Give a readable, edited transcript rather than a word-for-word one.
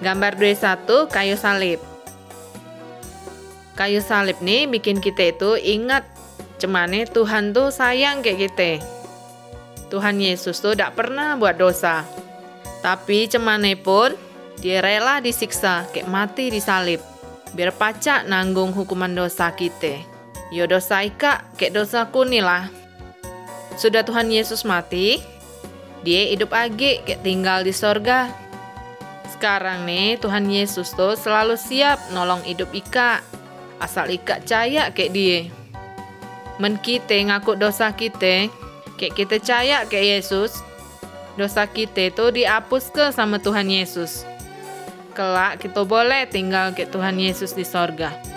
Gambar 21 kayu salib. Kayu salib nih bikin kita itu ingat cemane Tuhan tuh sayang kayak kita. Tuhan Yesus tuh tidak pernah buat dosa. Tapi cemane pun dia rela disiksa kayak mati di salib. Biar pacak nanggung hukuman dosa kita. Yo dosa ika kayak dosaku nih lah. Sudah Tuhan Yesus mati, dia hidup lagi kayak tinggal di sorga. Sekarang nih Tuhan Yesus tuh selalu siap nolong hidup ika. Asal ika percaya kayak dia. Men kita ngaku dosa kita, kayak kita percaya kayak Yesus, dosa kita tuh dihapus ke sama Tuhan Yesus. Kelak kita boleh tinggal kayak Tuhan Yesus di sorga.